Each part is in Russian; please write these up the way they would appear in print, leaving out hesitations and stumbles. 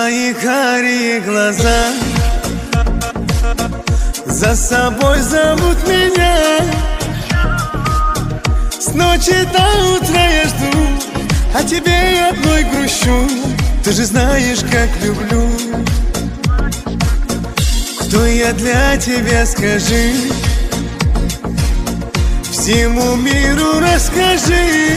Твои карие глаза за собой зовут меня. С ночи до утра я жду, а тебе одной грущу. Ты же знаешь, как люблю. Кто я для тебя, скажи, всему миру расскажи.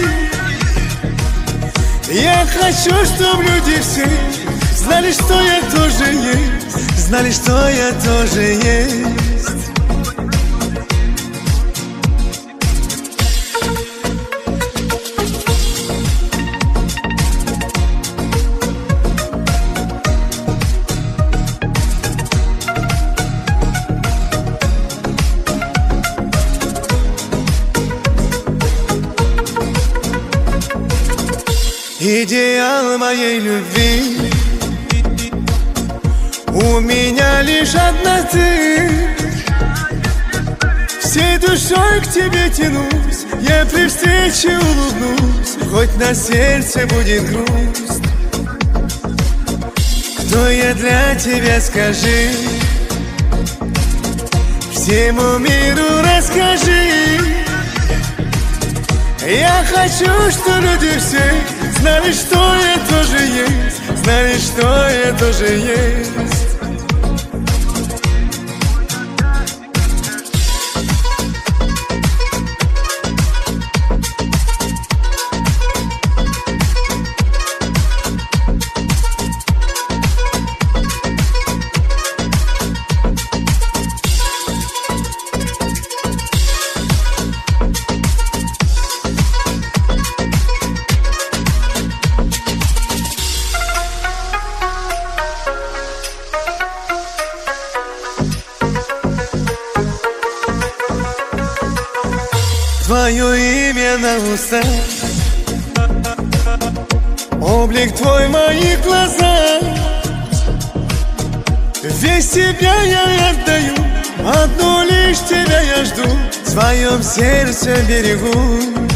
Я хочу, чтобы люди все знали, что я тоже есть, знали, что я тоже есть. Идеал моей любви, у меня лишь одна ты. Всей душой к тебе тянусь, я при встрече улыбнусь, хоть на сердце будет грусть. Кто я для тебя, скажи, всему миру расскажи. Я хочу, что люди все знали, что я тоже есть, знали, что я тоже есть. Твое имя на устах, облик твой в моих глазах. Весь себя я отдаю, одну лишь тебя я жду, в своем сердце берегу.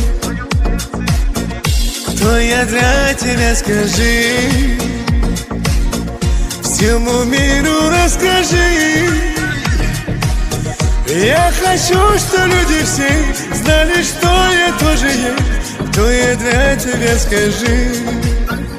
Кто я для тебя, скажи, всему миру расскажи. Я хочу, что люди все знали, что я тоже есть. Кто я для тебя, скажи.